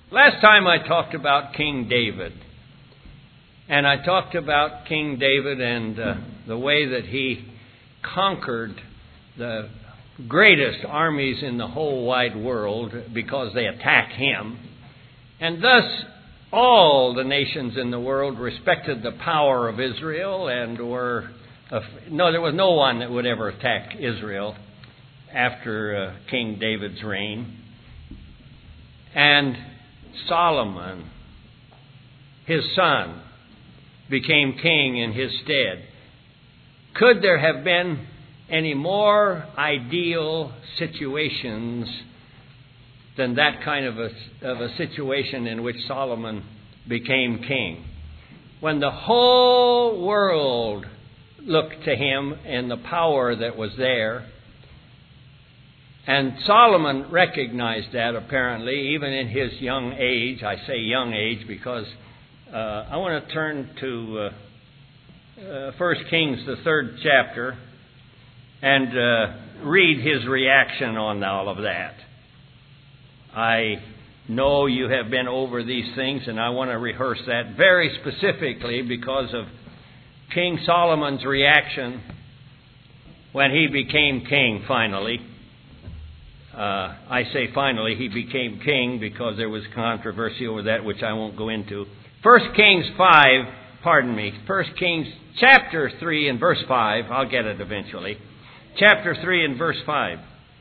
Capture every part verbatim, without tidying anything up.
Last time I talked about King David. And I talked about King David and uh, the way that he conquered the greatest armies in the whole wide world because they attacked him. And thus all the nations in the world respected the power of Israel and were... Uh, no, there was no one that would ever attack Israel after uh, King David's reign. And Solomon, his son, became king in his stead. Could there have been any more ideal situations than that kind of a, of a situation in which Solomon became king? When the whole world looked to him and the power that was there. And Solomon recognized that, apparently, even in his young age. I say young age because uh, I want to turn to uh, uh, First Kings, the third chapter, and uh, read his reaction on all of that. I know you have been over these things, and I want to rehearse that very specifically because of King Solomon's reaction when he became king finally. Uh, I say finally he became king because there was controversy over that, which I won't go into. First Kings five, pardon me, First Kings chapter three and verse five. I'll get it eventually. Chapter three and verse five.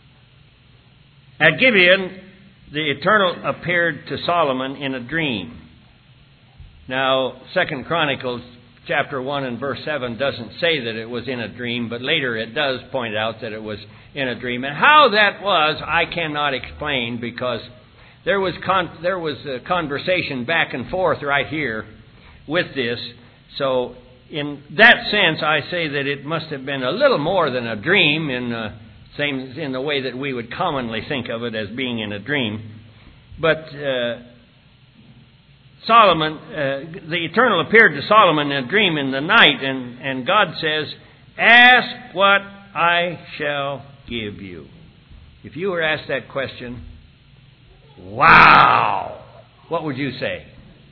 At Gibeon, the Eternal appeared to Solomon in a dream. Now, Second Chronicles chapter one and verse seven doesn't say that it was in a dream, but later it does point out that it was in a dream. And how that was, I cannot explain because there was con- there was a conversation back and forth right here with this. So in that sense, I say that it must have been a little more than a dream in uh, same in the way that we would commonly think of it as being in a dream. But uh, Solomon, uh, the Eternal appeared to Solomon in a dream in the night, and, and God says, "Ask what I shall give you." If you were asked that question, wow, what would you say?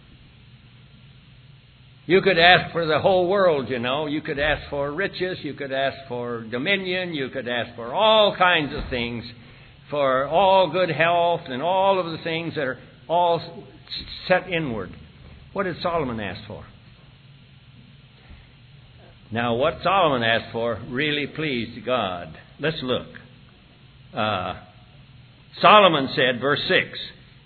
You could ask for the whole world, you know. You could ask for riches, you could ask for dominion, you could ask for all kinds of things, for all good health and all of the things that are all set inward. What did Solomon ask for? Now, what Solomon asked for really pleased God. Let's look. Uh, Solomon said, verse six,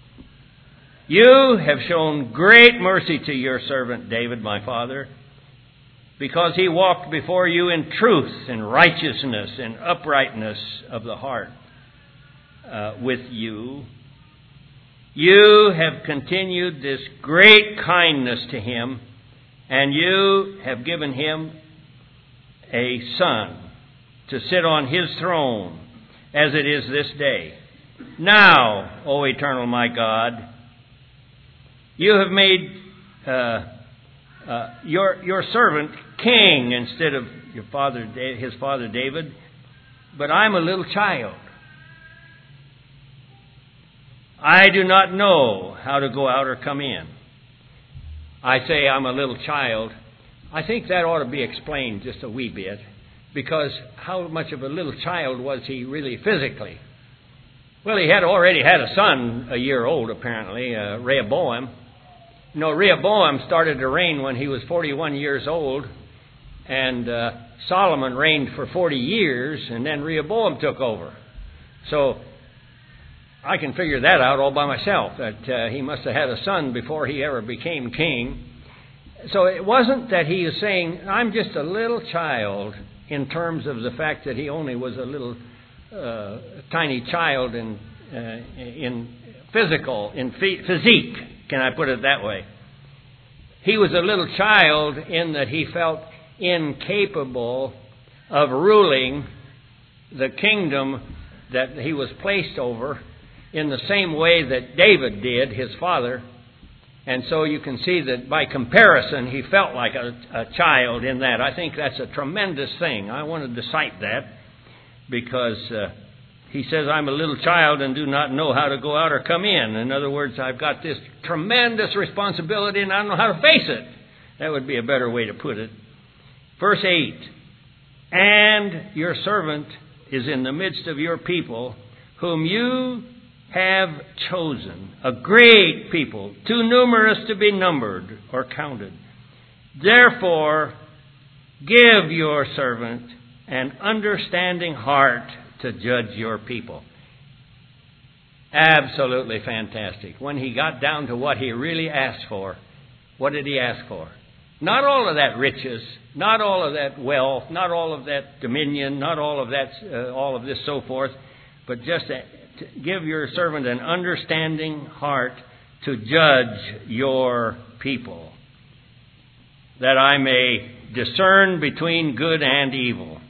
"You have shown great mercy to your servant David, my father, because he walked before you in truth and righteousness and uprightness of the heart uh, with you. You have continued this great kindness to him, and you have given him a son to sit on his throne as it is this day. Now, O Eternal my God, you have made uh, uh, your your servant king instead of your father, his father David, but I'm a little child. I do not know how to go out or come in." I say I'm a little child. I think that ought to be explained just a wee bit, because how much of a little child was he really physically? Well, he had already had a son a year old, apparently, uh, Rehoboam. You know, Rehoboam started to reign when he was forty-one years old, and uh, Solomon reigned for forty years, and then Rehoboam took over. So I can figure that out all by myself, that uh, he must have had a son before he ever became king. So it wasn't that he was saying, I'm just a little child, in terms of the fact that he only was a little uh, tiny child in uh, in physical, in physique, can I put it that way. He was a little child in that he felt incapable of ruling the kingdom that he was placed over in the same way that David did, his father. And so you can see that by comparison, he felt like a, a child in that. I think that's a tremendous thing. I wanted to cite that because uh, he says, I'm a little child and do not know how to go out or come in. In other words, I've got this tremendous responsibility and I don't know how to face it. That would be a better way to put it. Verse eight, and your servant is in the midst of your people, whom you have chosen, a great people, too numerous to be numbered or counted. Therefore, give your servant an understanding heart to judge your people. Absolutely fantastic. When he got down to what he really asked for, what did he ask for? Not all of that riches, not all of that wealth, not all of that dominion, not all of that, uh, all of this so forth, but just to give your servant an understanding heart to judge your people, that I may discern between good and evil.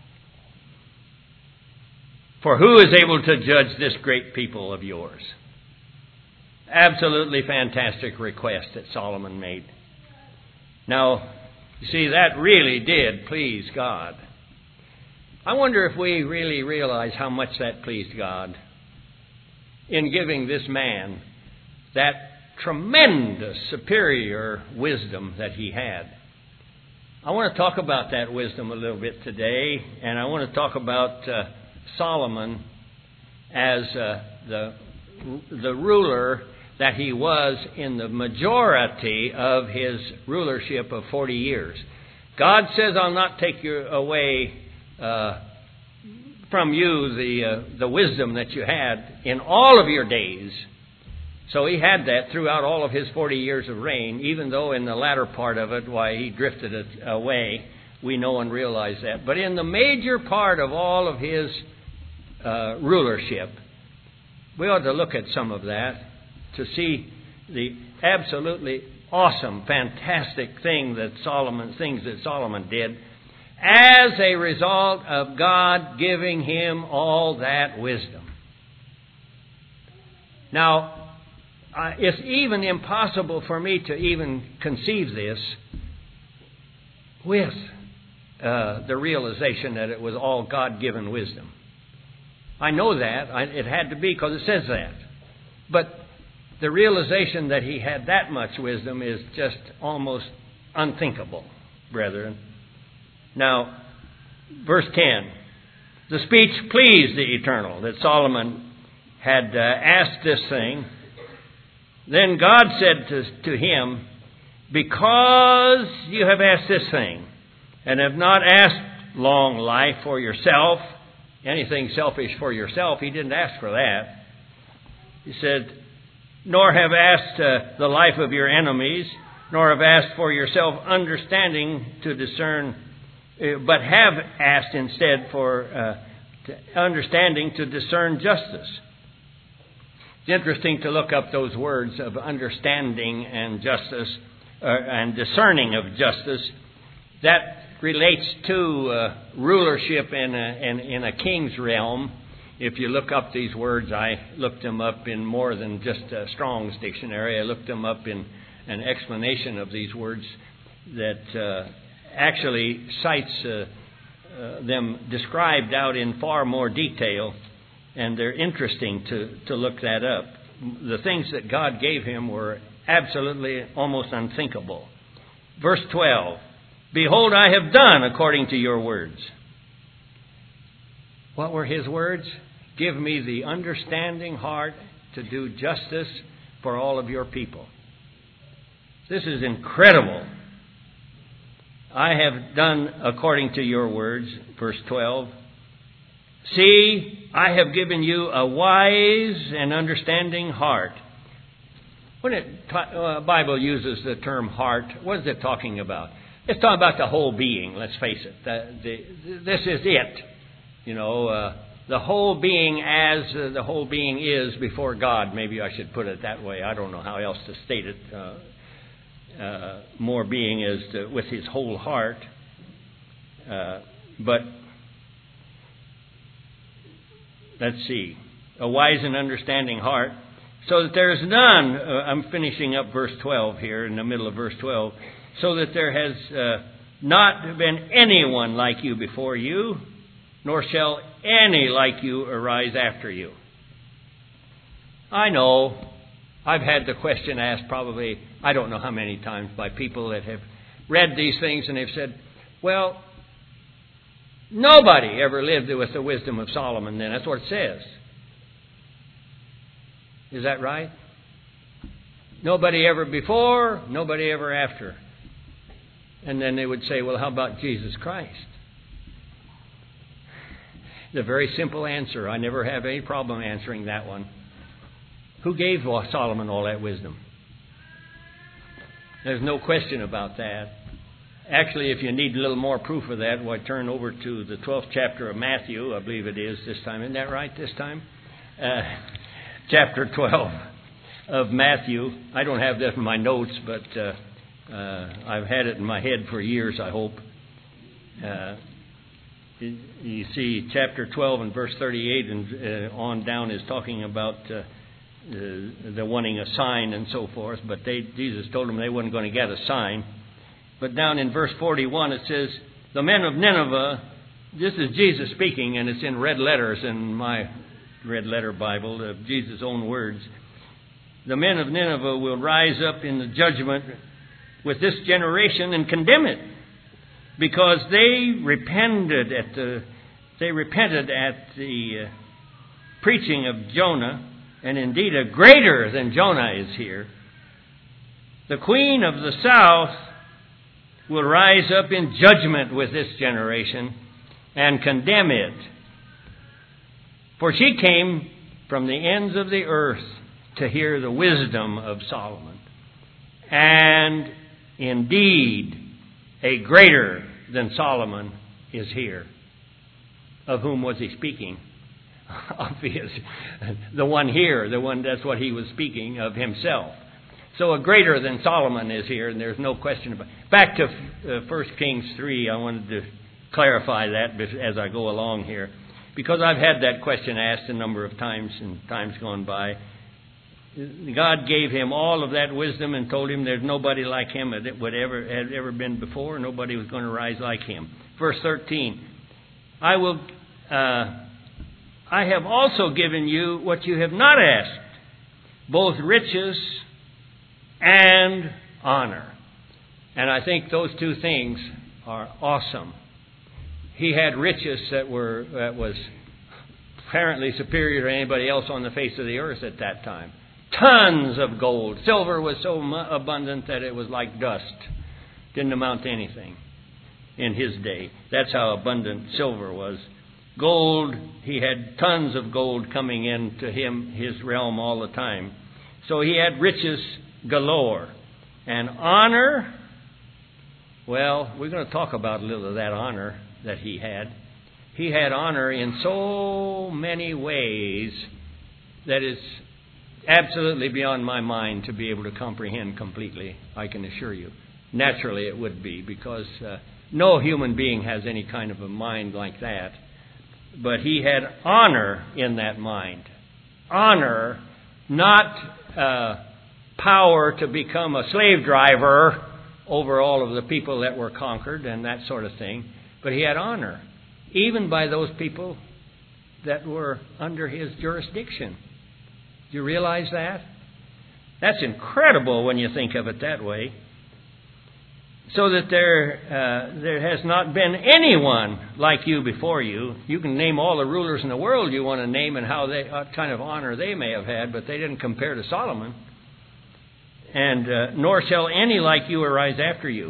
For who is able to judge this great people of yours? Absolutely fantastic request that Solomon made. Now, you see, that really did please God. I wonder if we really realize how much that pleased God in giving this man that tremendous superior wisdom that he had. I want to talk about that wisdom a little bit today, and I want to talk about uh, Solomon as uh, the the ruler that he was in the majority of his rulership of forty years. God says, I'll not take you away uh, from you the uh, the wisdom that you had in all of your days. So he had that throughout all of his forty years of reign, even though in the latter part of it, why, he drifted it away. We know and realize that. But in the major part of all of his uh, rulership, we ought to look at some of that to see the absolutely awesome, fantastic thing that Solomon, things that Solomon did as a result of God giving him all that wisdom. Now, uh, it's even impossible for me to even conceive this with uh, the realization that it was all God-given wisdom. I know that. I, it had to be because it says that. But the realization that he had that much wisdom is just almost unthinkable, brethren. Now, verse ten. The speech pleased the Eternal, that Solomon had uh, asked this thing. Then God said to, to him, because you have asked this thing, and have not asked long life for yourself, anything selfish for yourself, he didn't ask for that. He said, nor have asked uh, the life of your enemies, nor have asked for yourself understanding to discern, uh, but have asked instead for uh, to understanding to discern justice. It's interesting to look up those words of understanding and justice, uh, and discerning of justice. That relates to uh, rulership in a, in, in a king's realm. If you look up these words, I looked them up in more than just a Strong's dictionary. I looked them up in an explanation of these words that uh, actually cites uh, uh, them described out in far more detail, and they're interesting to, to look that up. The things that God gave him were absolutely almost unthinkable. Verse twelve, behold, I have done according to your words. What were his words? Give me the understanding heart to do justice for all of your people. This is incredible. I have done according to your words, verse twelve. See, I have given you a wise and understanding heart. When the uh, Bible uses the term heart, what is it talking about? It's talking about the whole being, let's face it. The, the, this is it. You know, uh, the whole being as uh, the whole being is before God. Maybe I should put it that way. I don't know how else to state it. Uh, uh, more being is to, with his whole heart. Uh, but let's see. A wise and understanding heart, so that there is none. Uh, I'm finishing up verse twelve here, in the middle of verse twelve. So that there has uh, not been anyone like you before you, nor shall any like you arise after you. I know I've had the question asked probably, I don't know how many times, by people that have read these things and they've said, well, nobody ever lived with the wisdom of Solomon then. That's what it says. Is that right? Nobody ever before, nobody ever after. And then they would say, well, how about Jesus Christ? The very simple answer. I never have any problem answering that one. Who gave Solomon all that wisdom? There's no question about that. Actually, if you need a little more proof of that, why, turn over to the twelfth chapter of Matthew, I believe it is this time. Isn't that right this time? Uh, chapter twelve of Matthew. I don't have that in my notes, but uh, uh, I've had it in my head for years, I hope. Uh, you see, chapter twelve and verse thirty-eight and uh, on down is talking about uh, the, the wanting a sign and so forth, but they, Jesus told them they weren't going to get a sign. But down in verse forty-one it says, the men of Nineveh, this is Jesus speaking, and it's in red letters in my red letter Bible, of Jesus' own words. The men of Nineveh will rise up in the judgment with this generation and condemn it, because they repented at the they repented at the uh, preaching of Jonah, and indeed a greater than Jonah is here. The queen of the south will rise up in judgment with this generation and condemn it. For she came from the ends of the earth to hear the wisdom of Solomon. And indeed, a greater than Solomon is here. Of whom was he speaking? Obvious. The one here, the one, that's what he was speaking of, himself. So a greater than Solomon is here, and there's no question about it. Back to uh, First Kings three, I wanted to clarify that as I go along here, because I've had that question asked a number of times in times gone by. God gave him all of that wisdom and told him there's nobody like him that would ever had ever been before. Nobody was going to rise like him. Verse thirteen, I will. Uh, I have also given you what you have not asked, both riches and honor. And I think those two things are awesome. He had riches that were that was apparently superior to anybody else on the face of the earth at that time. Tons of gold. Silver was so abundant that it was like dust. Didn't amount to anything in his day. That's how abundant silver was. Gold, he had tons of gold coming into him, his realm all the time. So he had riches galore. And honor, well, we're going to talk about a little of that honor that he had. He had honor in so many ways that it's absolutely beyond my mind to be able to comprehend completely, I can assure you. Naturally it would be, because uh, no human being has any kind of a mind like that. But he had honor in that mind. Honor, not uh, power to become a slave driver over all of the people that were conquered and that sort of thing. But he had honor, even by those people that were under his jurisdiction. Do you realize that? That's incredible when you think of it that way. So that there uh, there has not been anyone like you before you. You can name all the rulers in the world you want to name and how they, what kind of honor they may have had, but they didn't compare to Solomon. And uh, nor shall any like you arise after you.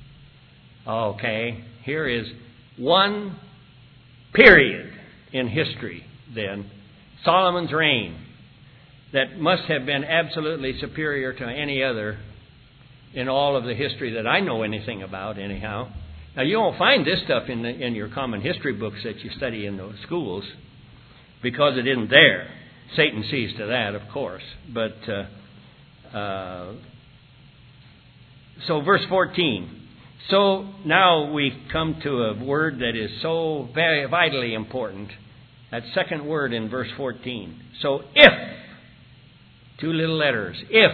Okay, here is one period in history then, Solomon's reign, that must have been absolutely superior to any other in all of the history that I know anything about, anyhow. Now, you won't find this stuff in the, in your common history books that you study in those schools, because it isn't there. Satan sees to that, of course. But uh, uh, so, verse fourteen. So now we come to a word that is so very vitally important. That second word in verse fourteen. So if, two little letters, if,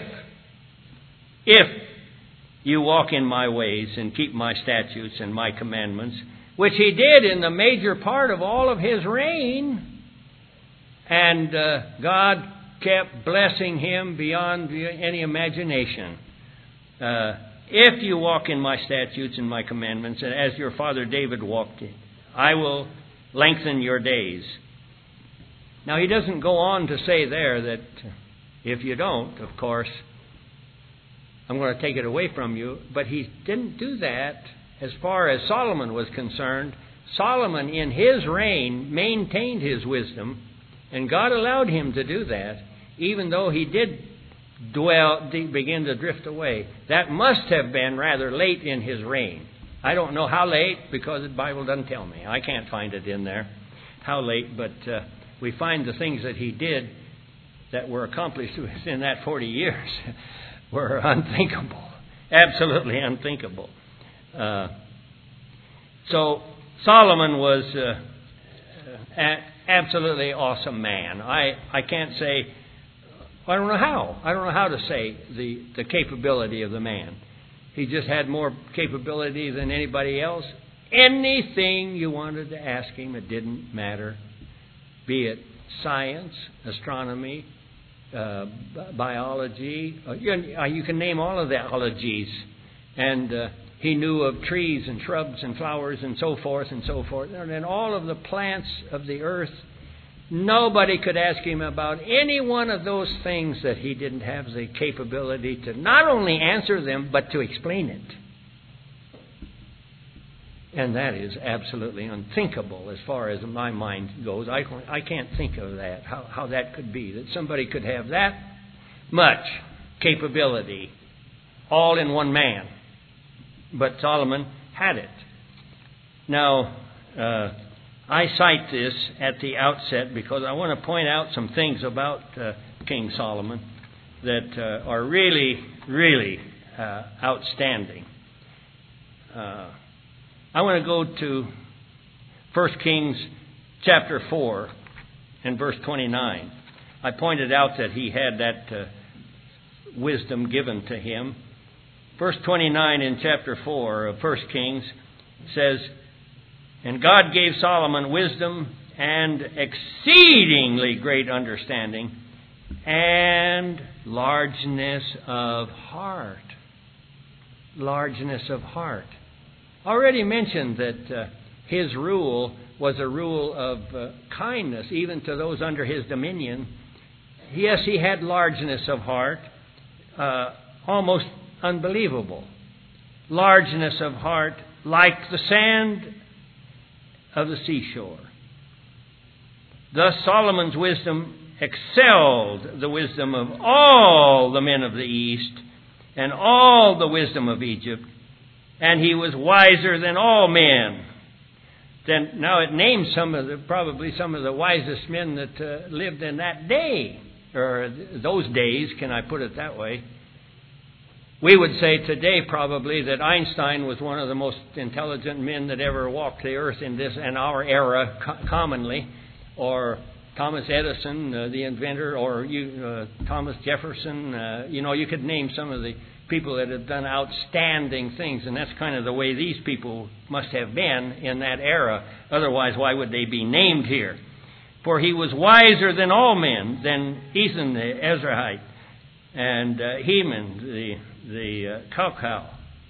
if you walk in my ways and keep my statutes and my commandments, which he did in the major part of all of his reign. And uh, God kept blessing him beyond any imagination. Uh, if you walk in my statutes and my commandments, as your father David walked in, I will lengthen your days. Now, he doesn't go on to say there that if you don't, of course, I'm going to take it away from you. But he didn't do that as far as Solomon was concerned. Solomon, in his reign, maintained his wisdom, and God allowed him to do that, even though he did dwell, begin to drift away. That must have been rather late in his reign. I don't know how late, because the Bible doesn't tell me. I can't find it in there, how late, but uh, we find the things that he did that were accomplished within that forty years were unthinkable, absolutely unthinkable. Uh, so Solomon was uh, a- absolutely awesome man. I, I can't say, I don't know how. I don't know how to say the, the capability of the man. He just had more capability than anybody else. Anything you wanted to ask him, it didn't matter. Be it science, astronomy, uh, biology. Uh, you, you can name all of the ologies. And uh, he knew of trees and shrubs and flowers and so forth and so forth. And then all of the plants of the earth. Nobody could ask him about any one of those things that he didn't have the capability to not only answer them, but to explain it. And that is absolutely unthinkable as far as my mind goes. I, I can't think of that, how, how that could be, that somebody could have that much capability all in one man. But Solomon had it. Now, uh, I cite this at the outset because I want to point out some things about uh, King Solomon that uh, are really, really uh, outstanding. Uh, I want to go to First Kings chapter four and verse twenty-nine. I pointed out that he had that uh, wisdom given to him. Verse twenty-nine in chapter four of First Kings says, "And God gave Solomon wisdom and exceedingly great understanding and largeness of heart." Largeness of heart. I already mentioned that uh, his rule was a rule of uh, kindness, even to those under his dominion. Yes, he had largeness of heart, uh, almost unbelievable. Largeness of heart like the sand of the seashore. Thus Solomon's wisdom excelled the wisdom of all the men of the East and all the wisdom of Egypt, and he was wiser than all men. Then now it names some of the probably some of the wisest men that uh, lived in that day, or those days, can I put it that way? We would say today probably that Einstein was one of the most intelligent men that ever walked the earth in this in our era co- commonly, or Thomas Edison, uh, the inventor, or you, uh, Thomas Jefferson. Uh, you know, you could name some of the people that have done outstanding things, and that's kind of the way these people must have been in that era. Otherwise, why would they be named here? For he was wiser than all men, than Ethan the Ezrahite, and uh, Heman the the uh, Kalkal,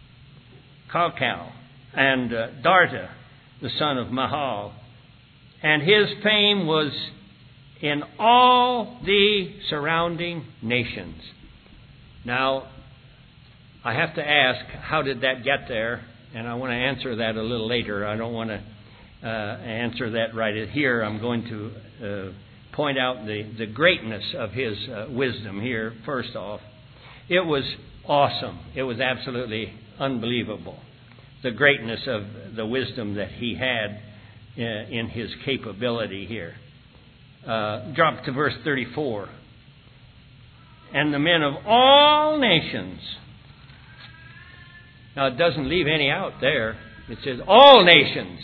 Kalkal, and uh, Darda, the son of Mahal. And his fame was in all the surrounding nations. Now, I have to ask, how did that get there? And I want to answer that a little later. I don't want to uh, answer that right here. I'm going to uh, point out the, the greatness of his uh, wisdom here, first off. It was awesome. It was absolutely unbelievable. The greatness of the wisdom that he had in, in his capability here. Uh, drop to verse thirty-four. "And the men of all nations." Now it doesn't leave any out there. It says all nations.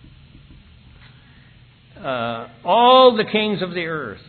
Uh, all the kings of the earth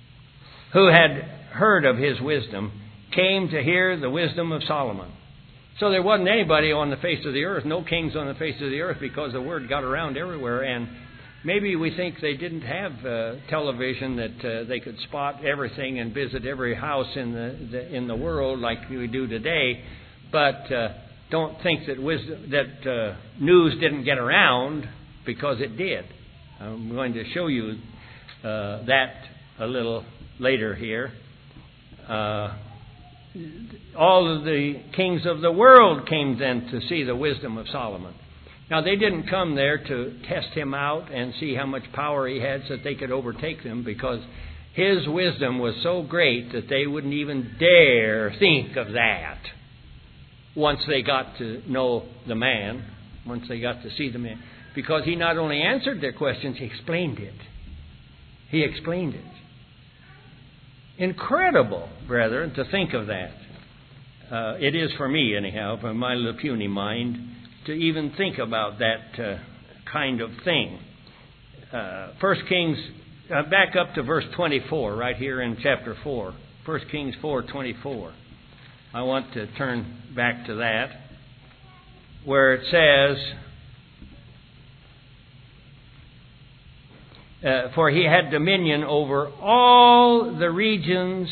who had heard of his wisdom came to hear the wisdom of Solomon. So there wasn't anybody on the face of the earth, no kings on the face of the earth, because the word got around everywhere. And maybe we think they didn't have uh, television that uh, they could spot everything and visit every house in the, the in the world like we do today. But uh, don't think that wisdom, that uh, news didn't get around, because it did. I'm going to show you uh, that a little later here. Uh, all of the kings of the world came then to see the wisdom of Solomon. Now, they didn't come there to test him out and see how much power he had so that they could overtake them, because his wisdom was so great that they wouldn't even dare think of that once they got to know the man, once they got to see the man. Because he not only answered their questions, he explained it. He explained it. Incredible, brethren, to think of that. Uh, it is for me, anyhow, from my little puny mind, to even think about that uh, kind of thing. Uh, First Kings, uh, back up to verse twenty-four, right here in chapter four. First Kings four twenty-four. I want to turn back to that, where it says, Uh, for he had dominion over all the regions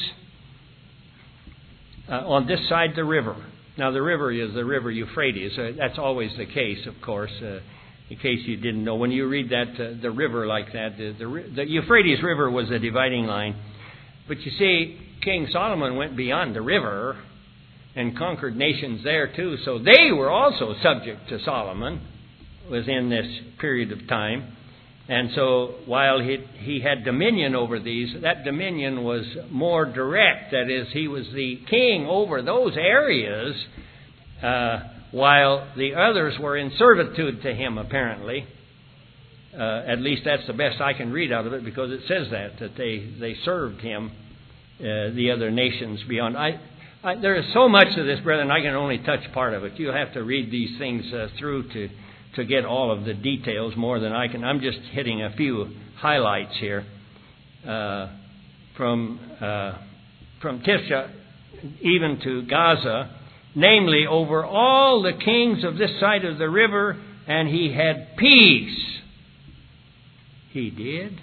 uh, on this side the river. Now, the river is the river Euphrates. Uh, that's always the case, of course, uh, in case you didn't know. When you read that, uh, the river like that, the, the, the Euphrates River was a dividing line. But you see, King Solomon went beyond the river and conquered nations there too. So they were also subject to Solomon within this period of time. And so while he, he had dominion over these, that dominion was more direct. That is, he was the king over those areas, uh, while the others were in servitude to him, apparently. Uh, at least that's the best I can read out of it, because it says that, that they, they served him, uh, the other nations beyond. I, I, there is so much to this, brethren, I can only touch part of it. You'll have to read these things uh, through to... to get all of the details more than I can. I'm just hitting a few highlights here. Uh, from uh, from Tisha even to Gaza, namely over all the kings of this side of the river, and he had peace. He did.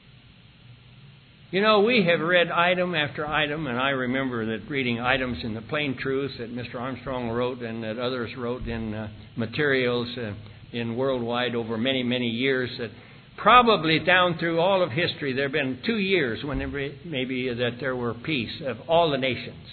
You know, we have read item after item, and I remember that reading items in the Plain Truth that Mister Armstrong wrote and that others wrote in uh, materials uh, in Worldwide over many, many years, that probably down through all of history there have been two years when there maybe that there were peace of all the nations.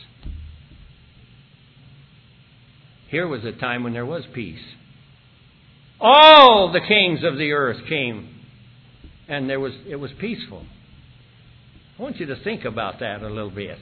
Here was a time when there was peace. All the kings of the earth came, and there was it was peaceful. I want you to think about that a little bit.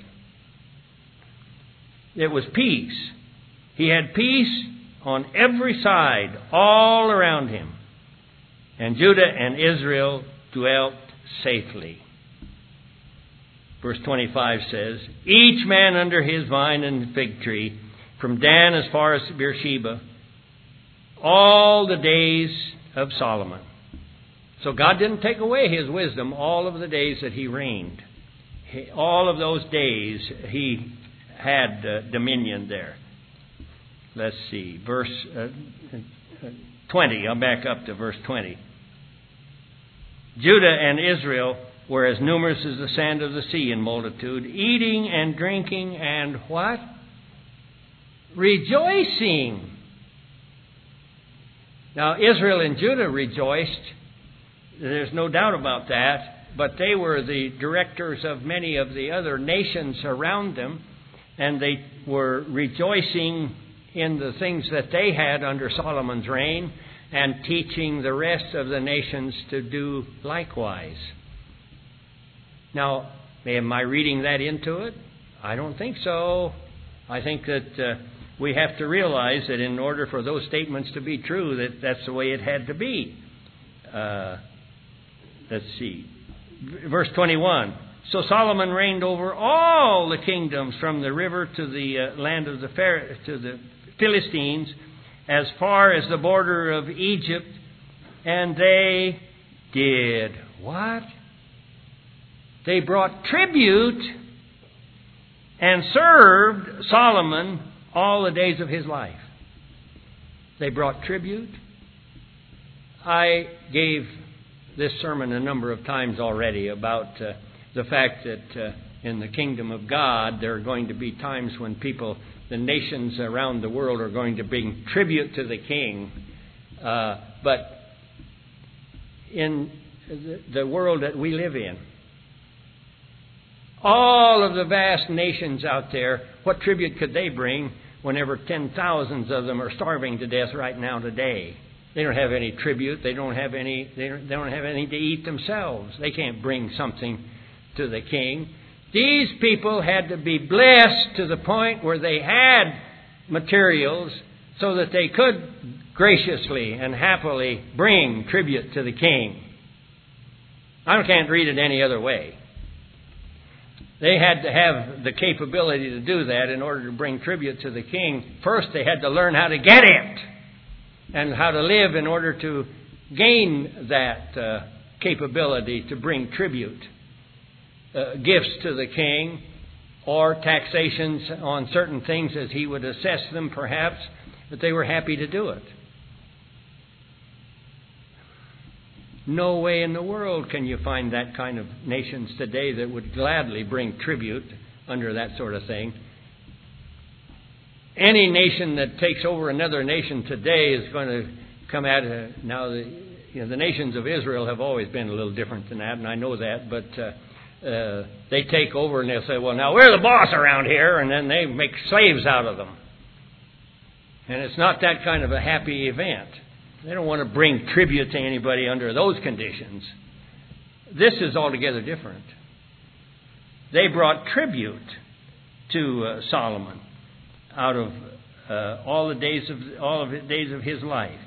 It was peace. He had peace on every side, all around him. And Judah and Israel dwelt safely. Verse twenty-five says, each man under his vine and fig tree, from Dan as far as Beersheba, all the days of Solomon. So God didn't take away his wisdom all of the days that he reigned. He, all of those days he had uh, dominion there. Let's see, verse uh, twenty. I'll back up to verse twenty. Judah and Israel were as numerous as the sand of the sea in multitude, eating and drinking and what? Rejoicing. Now, Israel and Judah rejoiced. There's no doubt about that. But they were the directors of many of the other nations around them, and they were rejoicing in the things that they had under Solomon's reign and teaching the rest of the nations to do likewise. Now, am I reading that into it? I don't think so. I think that uh, we have to realize that in order for those statements to be true, that that's the way it had to be. Uh, let's see. Verse twenty-one. So Solomon reigned over all the kingdoms from the river to the uh, land of the Phar- to the Philistines, as far as the border of Egypt, and they did what? They brought tribute and served Solomon all the days of his life. They brought tribute. I gave this sermon a number of times already about uh, the fact that uh, in the kingdom of God there are going to be times when people, the nations around the world, are going to bring tribute to the king. Uh, but in the, the world that we live in, all of the vast nations out there, what tribute could they bring whenever ten thousands of them are starving to death right now today? They don't have any tribute. They don't have any. They don't, they don't have anything to eat themselves. They can't bring something to the king. These people had to be blessed to the point where they had materials so that they could graciously and happily bring tribute to the king. I can't read it any other way. They had to have the capability to do that in order to bring tribute to the king. First, they had to learn how to get it and how to live in order to gain that uh, capability to bring tribute, uh, gifts to the king, or taxations on certain things as he would assess them perhaps, but they were happy to do it. No way in the world can you find that kind of nations today that would gladly bring tribute under that sort of thing. Any nation that takes over another nation today is going to come at it. Now, the, you know, the nations of Israel have always been a little different than that, and I know that, but uh, uh, they take over and they'll say, well, now we're the boss around here, and then they make slaves out of them. And it's not that kind of a happy event. They don't want to bring tribute to anybody under those conditions. This is altogether different. They brought tribute to uh, Solomon out of uh, all the days of all of the days of his life.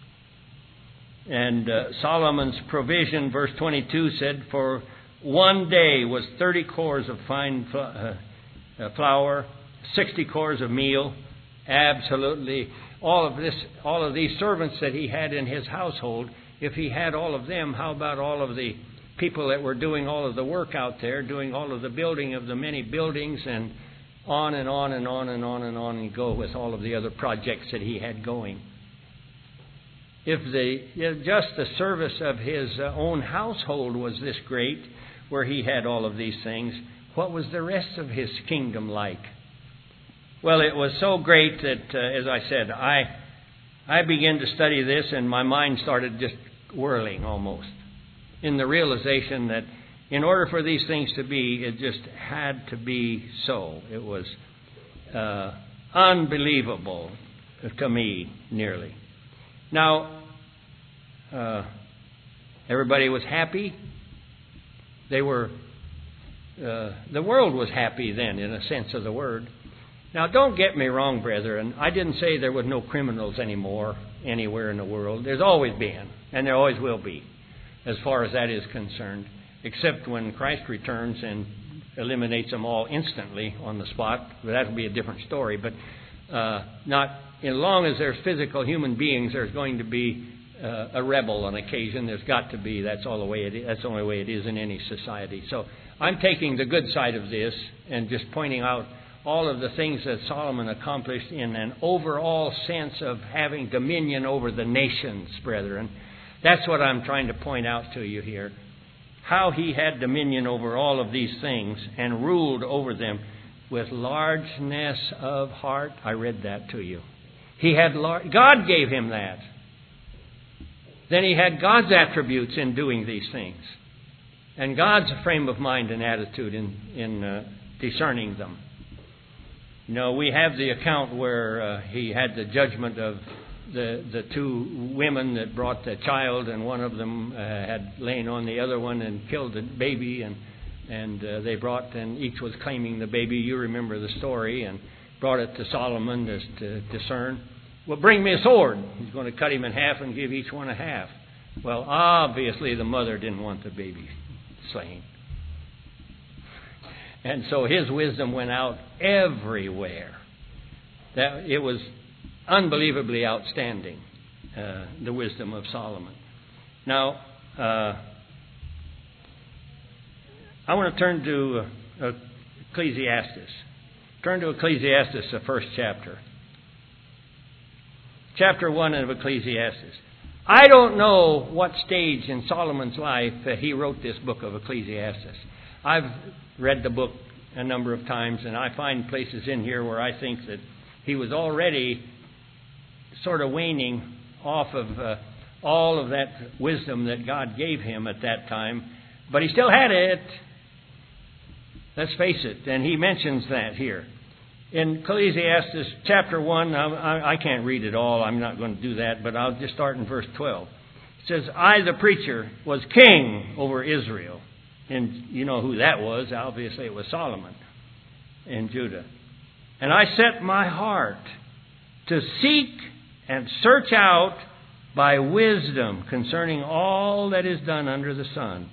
And uh, Solomon's provision, verse twenty-two said, for one day was thirty cores of fine fl- uh, uh, flour, sixty cores of meal. Absolutely, all of this, all of these servants that he had in his household. If he had all of them, how about all of the people that were doing all of the work out there, doing all of the building of the many buildings, and on and on and on and on and on and go with all of the other projects that he had going. If the if just the service of his own household was this great, where he had all of these things, what was the rest of his kingdom like? Well, it was so great that, uh, as I said, I I began to study this, and my mind started just whirling almost in the realization that in order for these things to be, it just had to be so. It was uh, unbelievable to me, nearly. Now, uh, everybody was happy. They were, uh, the world was happy then, in a sense of the word. Now, don't get me wrong, brethren. I didn't say there was no criminals anymore anywhere in the world. There's always been, and there always will be, as far as that is concerned, except when Christ returns and eliminates them all instantly on the spot. That will be a different story. But uh, not as long as there's physical human beings, there's going to be uh, a rebel on occasion. There's got to be. That's all the way it is. That's the only way it is in any society. So I'm taking the good side of this and just pointing out all of the things that Solomon accomplished in an overall sense of having dominion over the nations, brethren. That's what I'm trying to point out to you here. How he had dominion over all of these things and ruled over them with largeness of heart. I read that to you. He had lar- God gave him that. Then he had God's attributes in doing these things, and God's frame of mind and attitude in in uh, discerning them. You know, we have the account where uh, he had the judgment of the the two women that brought the child, and one of them uh, had lain on the other one and killed the baby, and and uh, they brought, and each was claiming the baby. You remember the story, and brought it to Solomon to, to discern. Well, bring me a sword. He's going to cut him in half and give each one a half. Well, obviously the mother didn't want the baby slain. And so his wisdom went out everywhere. That it was unbelievably outstanding, uh, the wisdom of Solomon. Now, uh, I want to turn to uh, Ecclesiastes. Turn to Ecclesiastes, the first chapter. Chapter one of Ecclesiastes. I don't know what stage in Solomon's life uh, he wrote this book of Ecclesiastes. I've read the book a number of times, and I find places in here where I think that he was already sort of waning off of uh, all of that wisdom that God gave him at that time. But he still had it. Let's face it. And he mentions that here. In Ecclesiastes chapter one, I, I can't read it all. I'm not going to do that, but I'll just start in verse twelve. It says, I, the preacher, was king over Israel. And you know who that was. Obviously, it was Solomon in Judah. And I set my heart to seek and search out by wisdom concerning all that is done under the sun.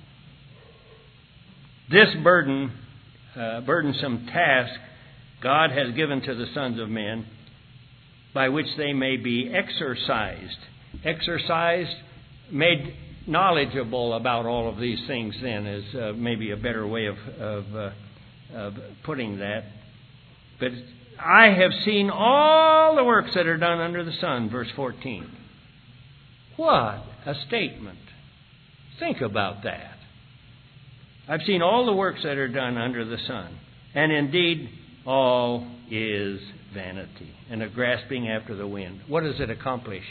This burden, uh, burdensome task God has given to the sons of men, by which they may be exercised. Exercised, made knowledgeable about all of these things then is uh, maybe a better way of, of, uh, of putting that. But I have seen all the works that are done under the sun, verse fourteen. What a statement. Think about that. I've seen all the works that are done under the sun. And indeed, all is vanity and a grasping after the wind. What does it accomplish?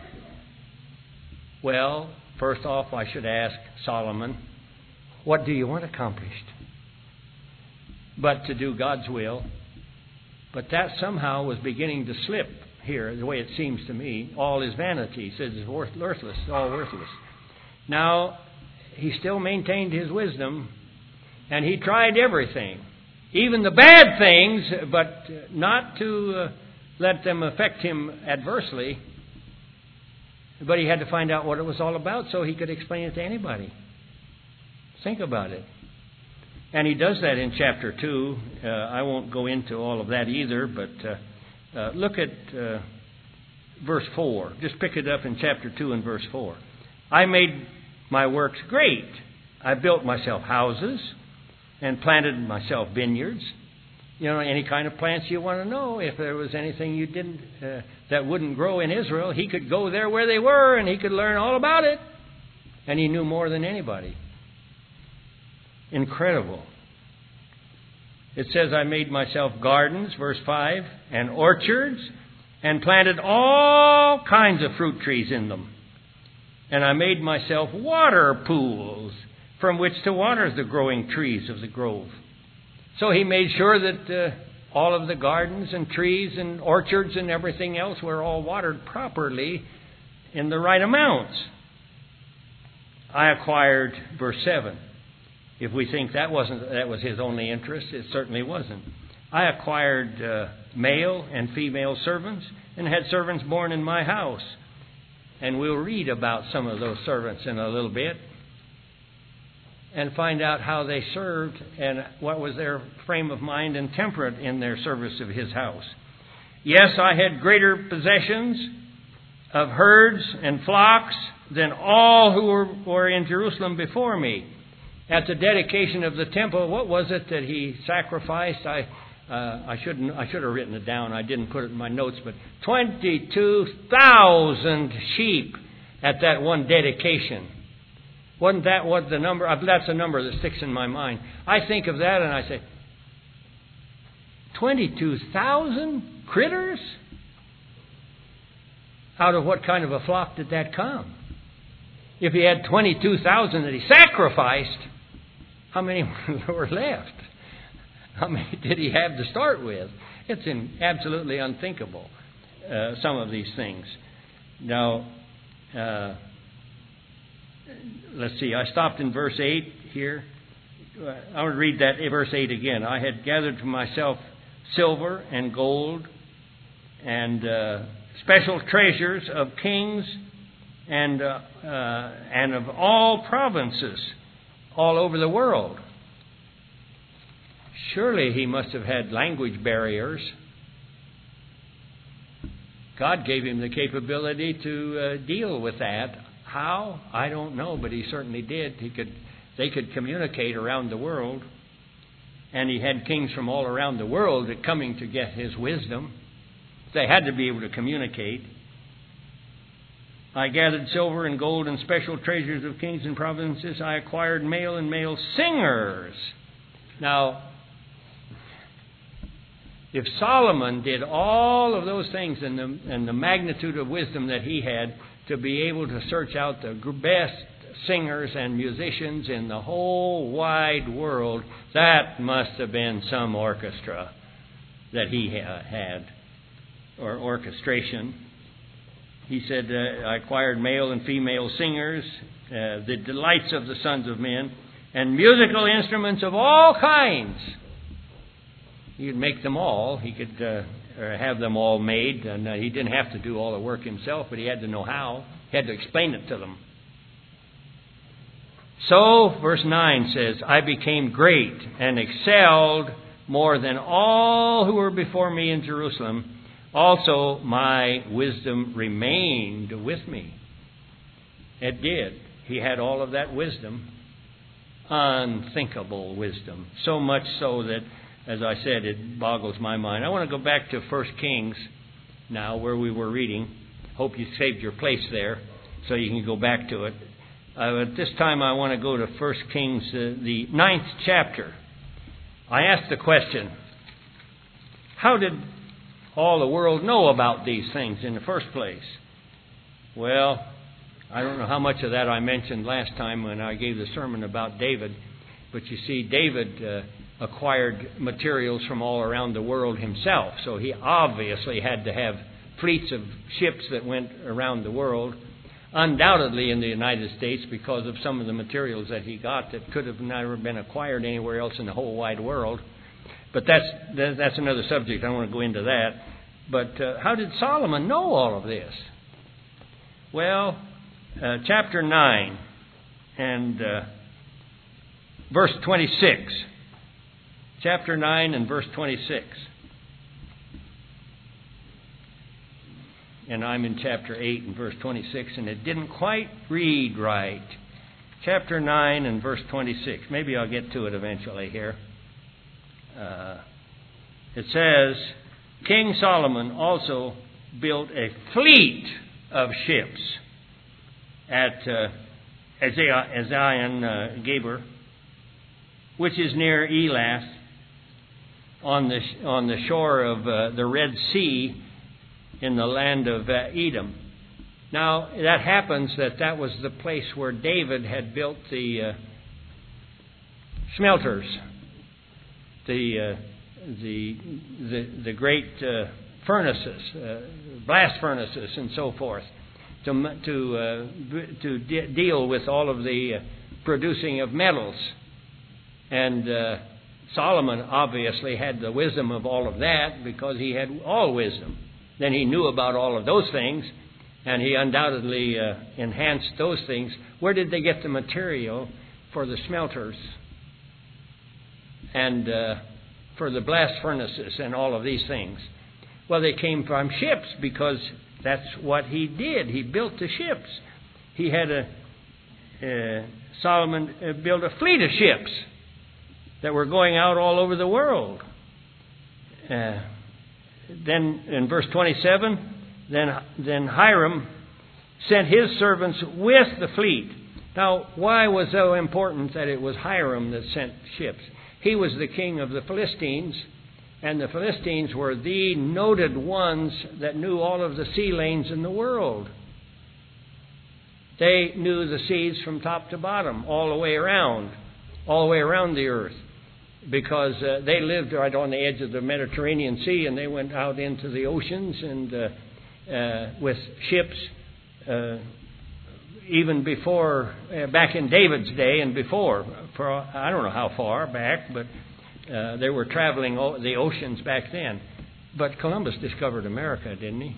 Well, first off, I should ask Solomon, what do you want accomplished? But to do God's will. But that somehow was beginning to slip here, the way it seems to me. All is vanity. He says it's worthless, all worthless. Now, he still maintained his wisdom, and he tried everything. Even the bad things, but not to uh, let them affect him adversely. But he had to find out what it was all about so he could explain it to anybody. Think about it. And he does that in chapter two. Uh, I won't go into all of that either, but uh, uh, look at uh, verse four. Just pick it up in chapter two and verse four. I made my works great. I built myself houses and planted myself vineyards. You know, any kind of plants you want to know. If there was anything you didn't uh, that wouldn't grow in Israel, he could go there where they were and he could learn all about it. And he knew more than anybody. Incredible. It says, I made myself gardens, verse five, and orchards, and planted all kinds of fruit trees in them. And I made myself water pools from which to water the growing trees of the grove. So he made sure that uh, all of the gardens and trees and orchards and everything else were all watered properly in the right amounts. I acquired, verse seven. If we think that wasn't that was his only interest, it certainly wasn't. I acquired uh, male and female servants and had servants born in my house. And we'll read about some of those servants in a little bit and find out how they served and what was their frame of mind and temperament in their service of his house. Yes, I had greater possessions of herds and flocks than all who were, were in Jerusalem before me. At the dedication of the temple, what was it that he sacrificed? I uh, I shouldn't I should have written it down. I didn't put it in my notes, but twenty-two thousand sheep at that one dedication. Wasn't that what the number? That's a number that sticks in my mind. I think of that and I say, twenty-two thousand critters? Out of what kind of a flock did that come? If he had twenty-two thousand that he sacrificed, how many were left? How many did he have to start with? It's in, absolutely unthinkable, uh, some of these things. Now, uh, let's see, I stopped in verse eight here. I want to read that verse eight again. I had gathered for myself silver and gold and uh, special treasures of kings and uh, uh, and of all provinces all over the world. Surely he must have had language barriers. God gave him the capability to uh, deal with that. How? I don't know, but he certainly did. He could. They could communicate around the world. And he had kings from all around the world that coming to get his wisdom. They had to be able to communicate. I gathered silver and gold and special treasures of kings and provinces. I acquired male and male singers. Now, if Solomon did all of those things and the, and the magnitude of wisdom that he had to be able to search out the best singers and musicians in the whole wide world, that must have been some orchestra that he had, or orchestration. He said, uh, I acquired male and female singers, uh, the delights of the sons of men, and musical instruments of all kinds. He could make them all. He could uh, or have them all made, and uh, he didn't have to do all the work himself, but he had to know how. He had to explain it to them. So, verse nine says, I became great and excelled more than all who were before me in Jerusalem. Also, my wisdom remained with me. It did. He had all of that wisdom. Unthinkable wisdom. So much so that, as I said, it boggles my mind. I want to go back to First Kings now, where we were reading. Hope you saved your place there so you can go back to it. Uh, at this time, I want to go to First Kings, uh, the ninth chapter. I asked the question, how did all the world know about these things in the first place? Well, I don't know how much of that I mentioned last time when I gave the sermon about David. But you see, David uh, acquired materials from all around the world himself. So he obviously had to have fleets of ships that went around the world. Undoubtedly in the United States, because of some of the materials that he got that could have never been acquired anywhere else in the whole wide world. But that's that's another subject. I don't want to go into that. But uh, how did Solomon know all of this? Well, uh, chapter nine and uh, verse twenty-six. Chapter nine and verse twenty-six. And I'm in chapter eight and verse twenty-six, and it didn't quite read right. Chapter nine and verse twenty-six. Maybe I'll get to it eventually here. Uh, it says, King Solomon also built a fleet of ships at uh, Ezion Geber, which is near Elath, on the on the shore of uh, the Red Sea, in the land of uh, Edom. Now, that happens that that was the place where David had built the uh, smelters, the uh, the the the great uh, furnaces, uh, blast furnaces, and so forth, to to uh, to de- deal with all of the uh, producing of metals. And uh, Solomon obviously had the wisdom of all of that because he had all wisdom. Then he knew about all of those things, and he undoubtedly uh, enhanced those things. Where did they get the material for the smelters and uh, for the blast furnaces and all of these things? Well, they came from ships because that's what he did. He built the ships. He had a uh, Solomon uh, built a fleet of ships that were going out all over the world. Uh, Then in verse twenty-seven, then then Hiram sent his servants with the fleet. Now, why was it so important that it was Hiram that sent ships? He was the king of the Philistines, and the Philistines were the noted ones that knew all of the sea lanes in the world. They knew the seas from top to bottom, all the way around, all the way around the earth. Because uh, they lived right on the edge of the Mediterranean Sea, and they went out into the oceans and uh, uh, with ships, uh, even before, uh, back in David's day and before, for I don't know how far back, but uh, they were traveling o- the oceans back then. But Columbus discovered America, didn't he?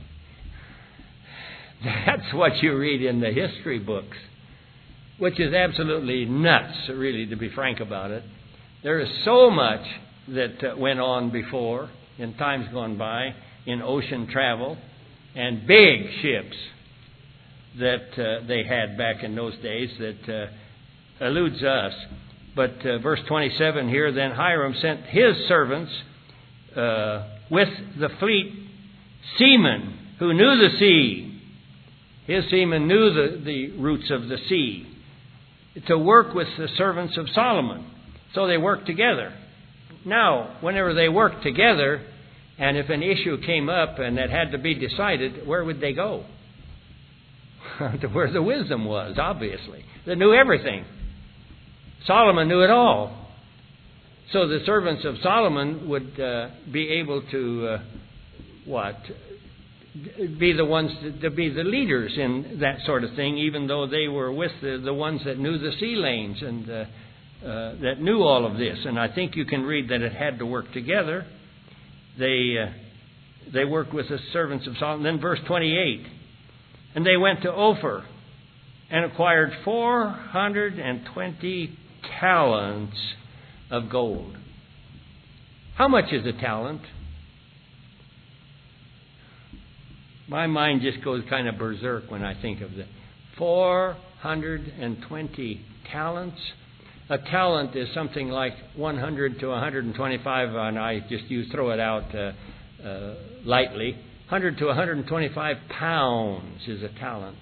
That's what you read in the history books, which is absolutely nuts, really, to be frank about it. There is so much that uh, went on before, in times gone by, in ocean travel, and big ships that uh, they had back in those days that uh, eludes us. But uh, verse twenty-seven here, then Hiram sent his servants uh, with the fleet seamen who knew the sea. His seamen knew the, the routes of the sea, to work with the servants of Solomon. So they worked together. Now, whenever they worked together, and if an issue came up and that had to be decided, where would they go? To where the wisdom was, obviously. They knew everything. Solomon knew it all. So the servants of Solomon would uh, be able to, uh, what? Be the ones to, to be the leaders in that sort of thing, even though they were with the, the ones that knew the sea lanes and uh, uh, that knew all of this. And I think you can read that it had to work together. They uh, they worked with the servants of Solomon. Then verse twenty-eight. And they went to Ophir and acquired four hundred twenty talents of gold. How much is a talent? My mind just goes kind of berserk when I think of that. four hundred twenty talents. A talent is something like one hundred to one hundred twenty-five, and I just use throw it out uh, uh, lightly. one hundred to one hundred twenty-five pounds is a talent.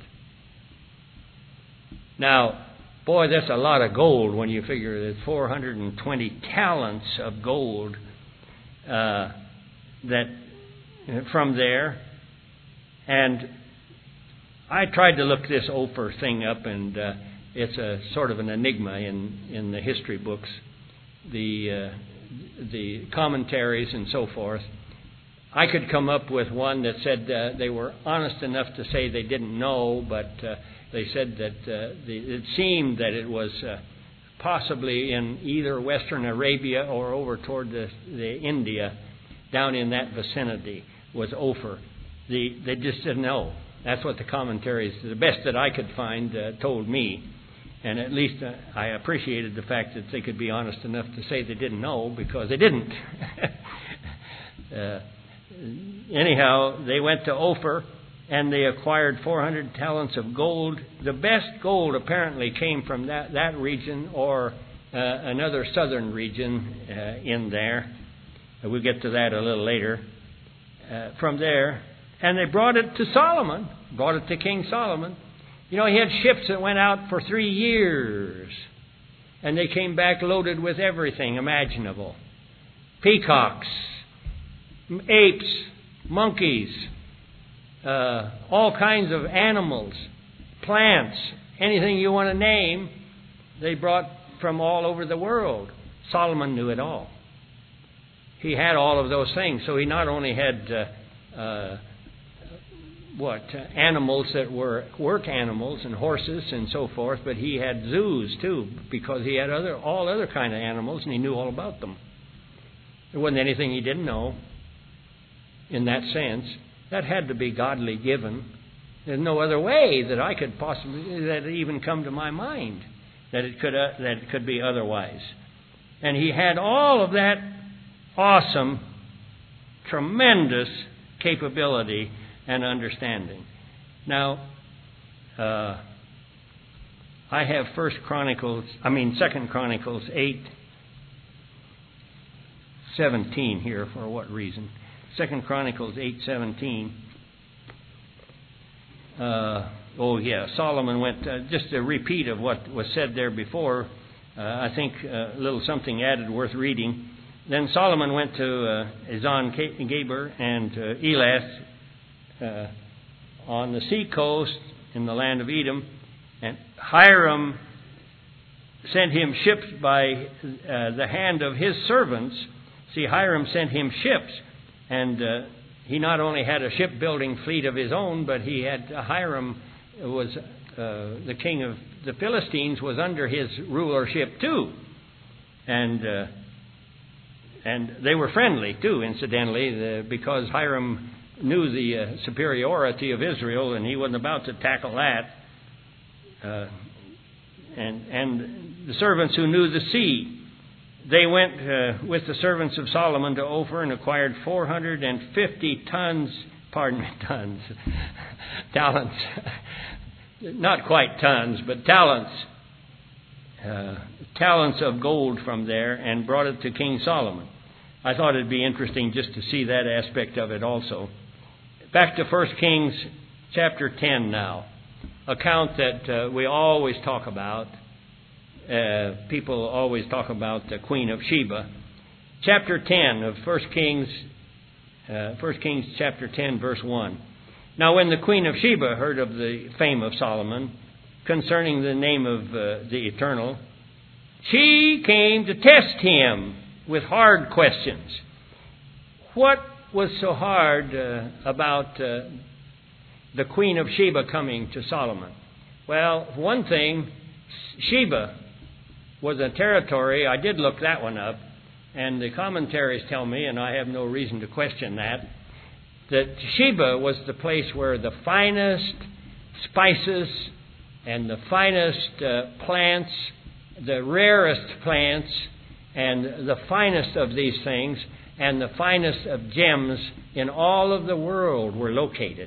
Now, boy, that's a lot of gold when you figure that four hundred twenty talents of gold uh, that uh, from there. And I tried to look this Ophir thing up, and uh, it's a sort of an enigma in, in the history books, the uh, the commentaries and so forth. I could come up with one that said uh, they were honest enough to say they didn't know, but uh, they said that uh, the, it seemed that it was uh, possibly in either Western Arabia or over toward the, the India, down in that vicinity, was Ophir. The, they just didn't know. That's what the commentaries, the best that I could find, uh, told me. And at least uh, I appreciated the fact that they could be honest enough to say they didn't know, because they didn't. uh, anyhow, they went to Ophir and they acquired four hundred talents of gold. The best gold apparently came from that, that region or uh, another southern region uh, in there. We'll get to that a little later. Uh, from there, and they brought it to Solomon, brought it to King Solomon. You know, he had ships that went out for three years, and they came back loaded with everything imaginable. Peacocks, apes, monkeys, uh, all kinds of animals, plants, anything you want to name, they brought from all over the world. Solomon knew it all. He had all of those things, so he not only had uh, uh, what uh, animals that were work animals and horses and so forth, but he had zoos too, because he had other all other kind of animals and he knew all about them. There wasn't anything he didn't know. In that sense, that had to be godly given. There's no other way that I could possibly that even come to my mind that it could uh, that it could be otherwise. And he had all of that awesome, tremendous capability and understanding. Now, uh, I have First Chronicles, I mean Second Chronicles eight seventeen here. For what reason? Second Chronicles eight seventeen. Uh, oh yeah, Solomon went. Uh, just a repeat of what was said there before. Uh, I think uh, a little something added worth reading. Then Solomon went to uh, Ezon-Geber and uh, Elath uh, on the sea coast in the land of Edom, and Hiram sent him ships by uh, the hand of his servants. See, Hiram sent him ships, and uh, he not only had a shipbuilding fleet of his own, but he had uh, Hiram was uh, the king of the Philistines was under his rulership too, and. Uh, And they were friendly, too, incidentally, the, because Hiram knew the uh, superiority of Israel, and he wasn't about to tackle that. Uh, and, and the servants who knew the sea, they went uh, with the servants of Solomon to Ophir and acquired four hundred fifty tons, pardon me, tons, talents, not quite tons, but talents. uh, talents of gold from there and brought it to King Solomon. I thought it'd be interesting just to see that aspect of it also. Back to First Kings chapter ten now. Account that uh, we always talk about. Uh, people always talk about the Queen of Sheba. Chapter ten of First Kings, uh, First Kings chapter ten, verse one. Now when the Queen of Sheba heard of the fame of Solomon concerning the name of uh, the Eternal, she came to test him with hard questions. What was so hard uh, about uh, the Queen of Sheba coming to Solomon? Well, one thing, Sheba was a territory. I did look that one up, and the commentaries tell me, and I have no reason to question that, that Sheba was the place where the finest spices and the finest uh, plants, the rarest plants, and the finest of these things, and the finest of gems in all of the world were located.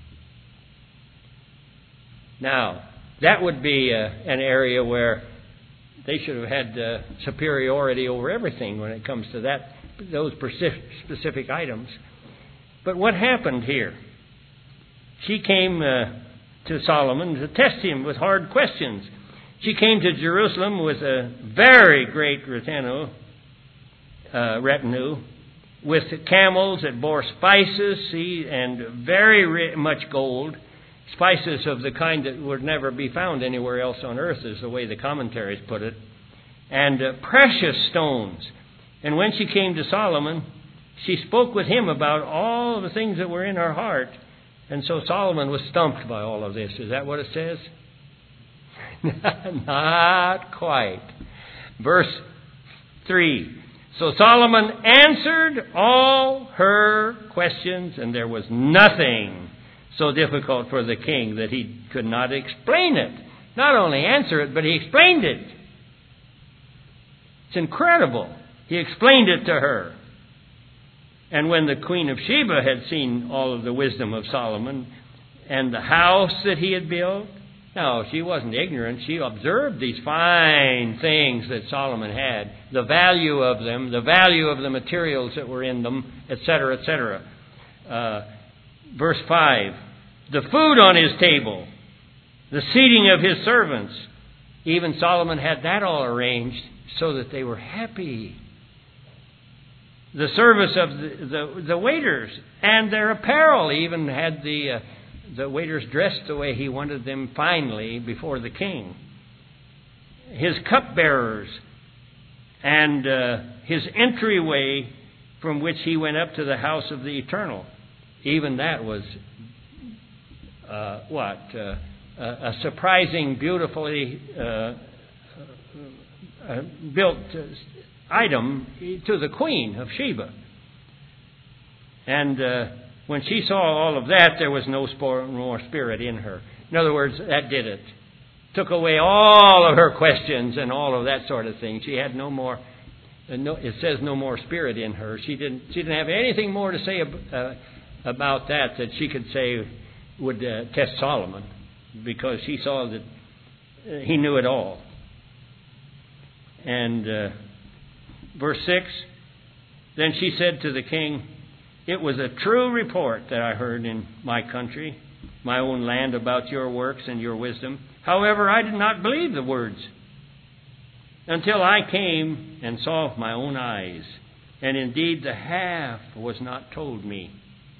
Now, that would be uh, an area where they should have had uh, superiority over everything when it comes to that, those specific items. But what happened here? She came uh, to Solomon to test him with hard questions. She came to Jerusalem with a very great retinue, uh, retinue with camels that bore spices, see, and very ri- much gold. Spices of the kind that would never be found anywhere else on earth, is the way the commentaries put it. And uh, precious stones. And when she came to Solomon, she spoke with him about all the things that were in her heart. And so Solomon was stumped by all of this. Is that what it says? Not quite. Verse three. So Solomon answered all her questions, and there was nothing so difficult for the king that he could not explain it. Not only answer it, but he explained it. It's incredible. He explained it to her. And when the Queen of Sheba had seen all of the wisdom of Solomon and the house that he had built, no, she wasn't ignorant. She observed these fine things that Solomon had, the value of them, the value of the materials that were in them, et cetera, et cetera. Uh, verse five, the food on his table, the seating of his servants. Even Solomon had that all arranged so that they were happy. The service of the, the, the waiters and their apparel. He even had the, uh, the waiters dressed the way he wanted them finely before the king. His cupbearers and uh, his entryway from which he went up to the house of the Eternal. Even that was, uh, what, uh, a surprising, beautifully uh, uh, built item to the Queen of Sheba. And uh, when she saw all of that, there was no more spirit in her. In other words, that did it. Took away all of her questions and all of that sort of thing. She had no more, uh, no, it says no more spirit in her. She didn't, she didn't have anything more to say uh, about that that she could say would uh, test Solomon, because she saw that uh, he knew it all. And uh, verse six, then she said to the king, it was a true report that I heard in my country, my own land, about your works and your wisdom. However, I did not believe the words until I came and saw with my own eyes. And indeed, the half was not told me.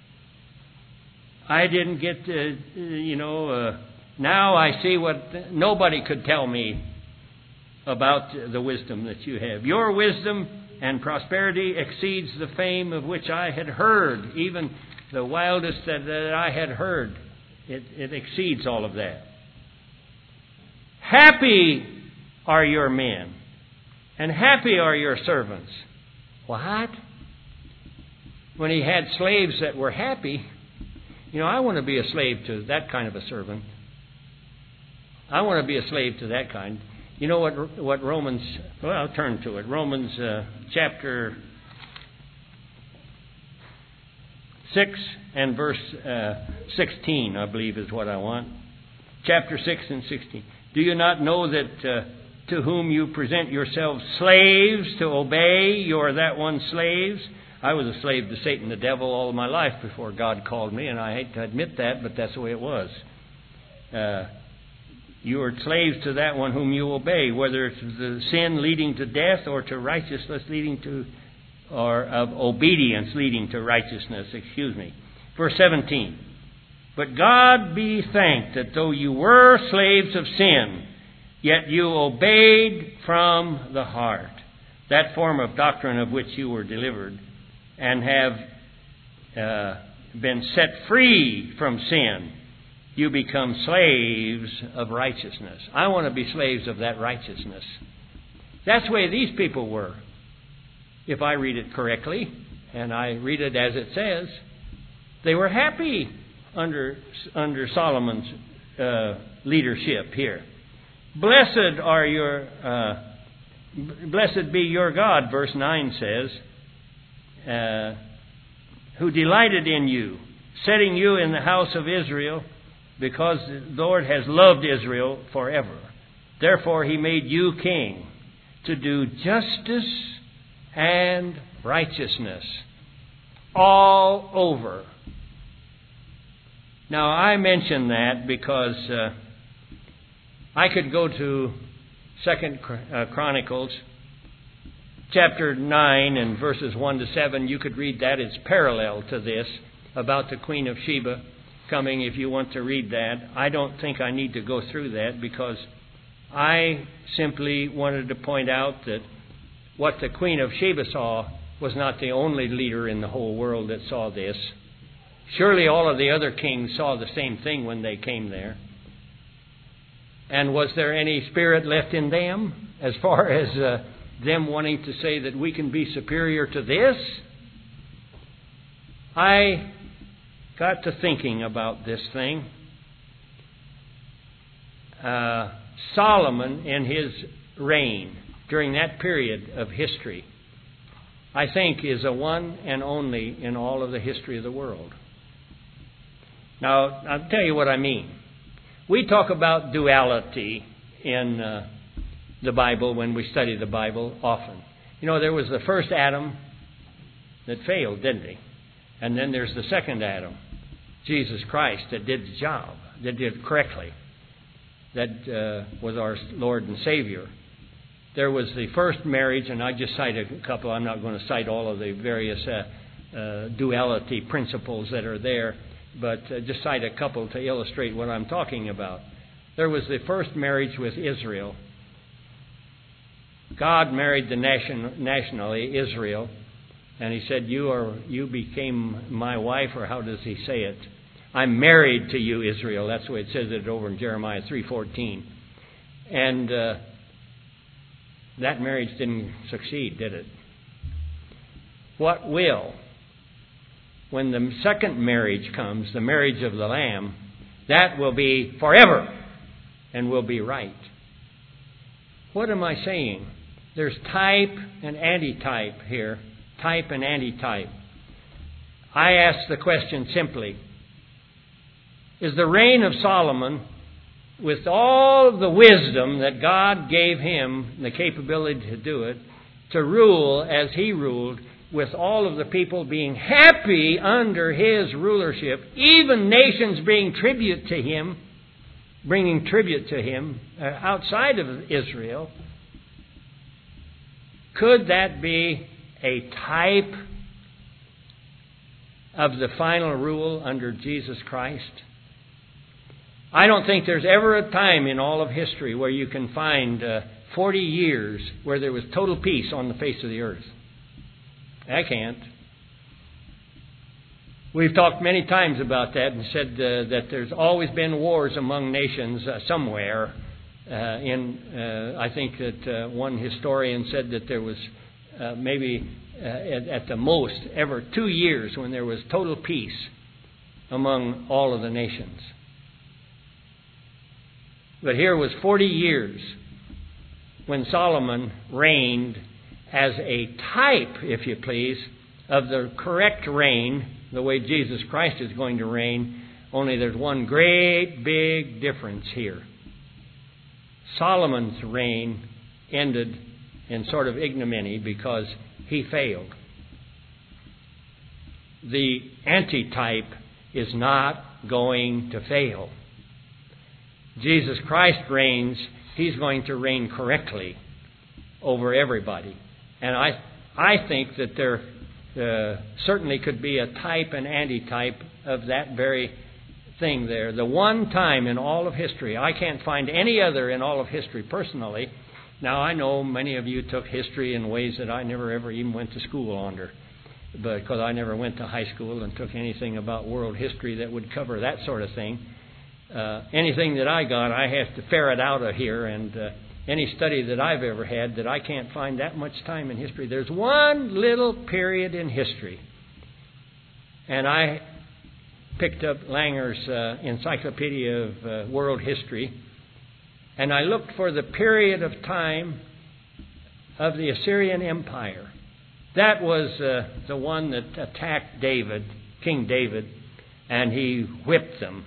I didn't get to, you know, uh, now I see what nobody could tell me about the wisdom that you have. Your wisdom and prosperity exceeds the fame of which I had heard. Even the wildest that, that I had heard, it, it exceeds all of that. Happy are your men, and happy are your servants. What? When he had slaves that were happy, you know, I want to be a slave to that kind of a servant. I want to be a slave to that kind. You know what what Romans, well, I'll turn to it. Romans uh, chapter six and verse uh, sixteen, I believe is what I want. Chapter six and sixteen. Do you not know that uh, to whom you present yourselves slaves to obey, you are that one slaves. I was a slave to Satan, the devil, all of my life before God called me, and I hate to admit that, but that's the way it was. Uh, you are slaves to that one whom you obey, whether it's the sin leading to death or to righteousness leading to, or of obedience leading to righteousness, excuse me. Verse seventeen. But God be thanked that though you were slaves of sin, yet you obeyed from the heart that form of doctrine of which you were delivered, and have uh, been set free from sin. You become slaves of righteousness. I want to be slaves of that righteousness. That's the way these people were. If I read it correctly, and I read it as it says, they were happy under under Solomon's uh, leadership here. Blessed are your, uh, blessed be your God, verse nine says, uh, who delighted in you, setting you in the house of Israel, because the Lord has loved Israel forever. Therefore he made you king to do justice and righteousness all over. Now, I mention that because uh, I could go to Second Chronicles chapter nine and verses one to seven. You could read that. It's parallel to this about the Queen of Sheba coming if you want to read that. I don't think I need to go through that because I simply wanted to point out that what the Queen of Sheba saw was not the only leader in the whole world that saw this. Surely all of the other kings saw the same thing when they came there. And was there any spirit left in them as far as uh, them wanting to say that we can be superior to this? I got to thinking about this thing. Uh, Solomon, in his reign, during that period of history, I think is a one and only in all of the history of the world. Now, I'll tell you what I mean. We talk about duality in uh, the Bible when we study the Bible often. You know, there was the first Adam that failed, didn't he? And then there's the second Adam, Jesus Christ, that did the job, that did it correctly, that uh, was our Lord and Savior. There was the first marriage, and I just cite a couple. I'm not going to cite all of the various uh, uh, duality principles that are there, but uh, just cite a couple to illustrate what I'm talking about. There was the first marriage with Israel. God married the nation, nationally Israel, and he said, "You are you became my wife," or how does he say it? "I'm married to you, Israel." That's the way it says it over in Jeremiah three fourteen. And uh, that marriage didn't succeed, did it? What will? When the second marriage comes, the marriage of the Lamb, that will be forever and will be right. What am I saying? There's type and antitype here. Type and antitype. I ask the question simply, is the reign of Solomon, with all the wisdom that God gave him, the capability to do it, to rule as he ruled, with all of the people being happy under his rulership, even nations bringing tribute to him, bringing tribute to him uh, outside of Israel, could that be a type of the final rule under Jesus Christ? I don't think there's ever a time in all of history where you can find uh, forty years where there was total peace on the face of the earth. I can't. We've talked many times about that and said uh, that there's always been wars among nations uh, somewhere. Uh, in uh, I think that uh, one historian said that there was uh, maybe uh, at, at the most ever two years when there was total peace among all of the nations. But here was forty years when Solomon reigned as a type, if you please, of the correct reign, the way Jesus Christ is going to reign, only there's one great big difference here. Solomon's reign ended in sort of ignominy because he failed. The antitype is not going to fail. Jesus Christ reigns. He's going to reign correctly over everybody. And I I think that there uh, certainly could be a type and antitype of that very thing there. The one time in all of history, I can't find any other in all of history personally. Now, I know many of you took history in ways that I never ever even went to school under, because I never went to high school and took anything about world history that would cover that sort of thing. Uh, anything that I got, I have to ferret out of here, and uh, any study that I've ever had that I can't find that much time in history. There's one little period in history, and I picked up Langer's uh, Encyclopedia of uh, World History, and I looked for the period of time of the Assyrian Empire. That was uh, the one that attacked David, King David, and he whipped them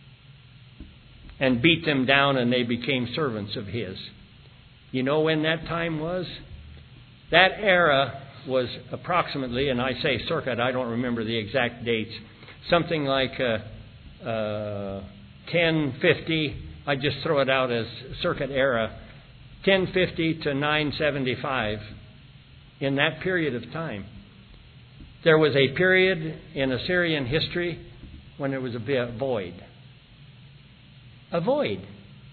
and beat them down, and they became servants of his. You know when that time was? That era was approximately, and I say circa, I don't remember the exact dates, something like uh, uh, ten fifty, I just throw it out as circuit era, ten fifty to nine seventy-five. In that period of time, there was a period in Assyrian history when there was a void. A void.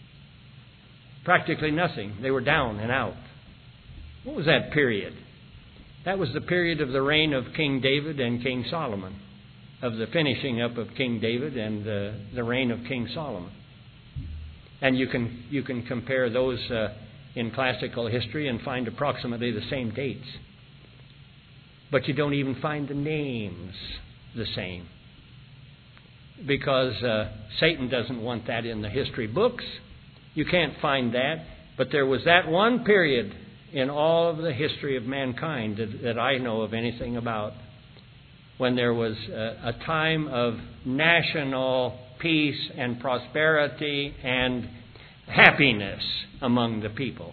Practically nothing. They were down and out. What was that period? That was the period of the reign of King David and King Solomon, of the finishing up of King David and uh, the reign of King Solomon. And you can you can compare those uh, in classical history and find approximately the same dates. But you don't even find the names the same. Because uh, Satan doesn't want that in the history books. You can't find that. But there was that one period in all of the history of mankind that, that I know of anything about, when there was a, a time of national peace and prosperity and happiness among the people.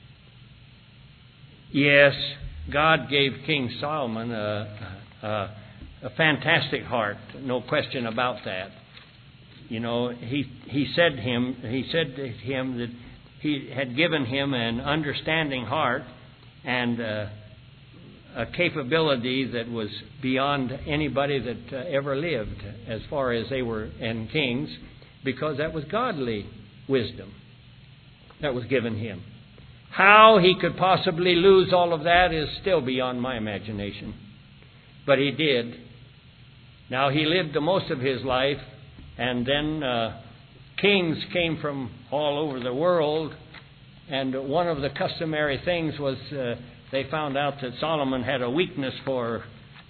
Yes, God gave King Solomon a, a, a fantastic heart, no question about that. You know, he he said him he said to him that he had given him an understanding heart and uh, a capability that was beyond anybody that uh, ever lived, as far as they were and kings, because that was godly wisdom that was given him. How he could possibly lose all of that is still beyond my imagination. But he did. Now, he lived the most of his life, and then uh, kings came from all over the world, and one of the customary things was uh, they found out that Solomon had a weakness for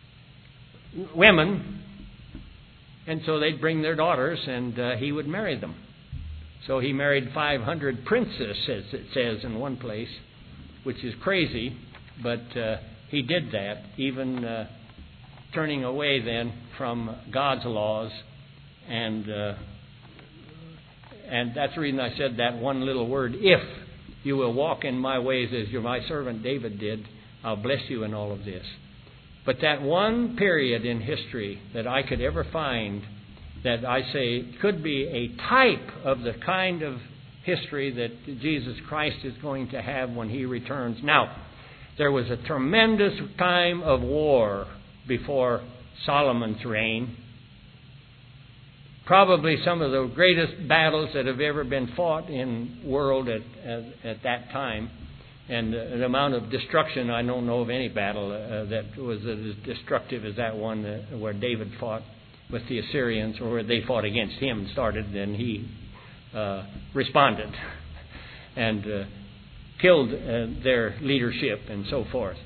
women, and so they'd bring their daughters, and uh, he would marry them. So he married five hundred princesses, as it says in one place, which is crazy, but uh, he did that, even uh, turning away then from God's laws. And uh, and that's the reason I said that one little word, if you will walk in my ways as your my servant David did, I'll bless you in all of this. But that one period in history that I could ever find that I say could be a type of the kind of history that Jesus Christ is going to have when he returns. Now, there was a tremendous time of war before Solomon's reign. Probably some of the greatest battles that have ever been fought in the world at, at, at that time. And uh, the amount of destruction, I don't know of any battle uh, that was as destructive as that one uh, where David fought with the Assyrians, or where they fought against him, started, and he uh, responded and uh, killed uh, their leadership and so forth.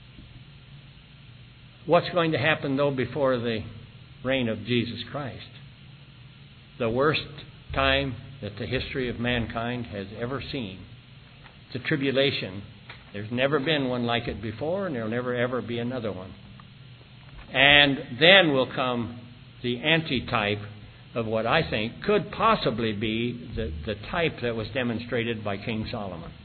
What's going to happen, though, before the reign of Jesus Christ? The worst time that the history of mankind has ever seen. It's a tribulation. There's never been one like it before, and there'll never ever be another one. And then will come the antitype of what I think could possibly be the, the type that was demonstrated by King Solomon.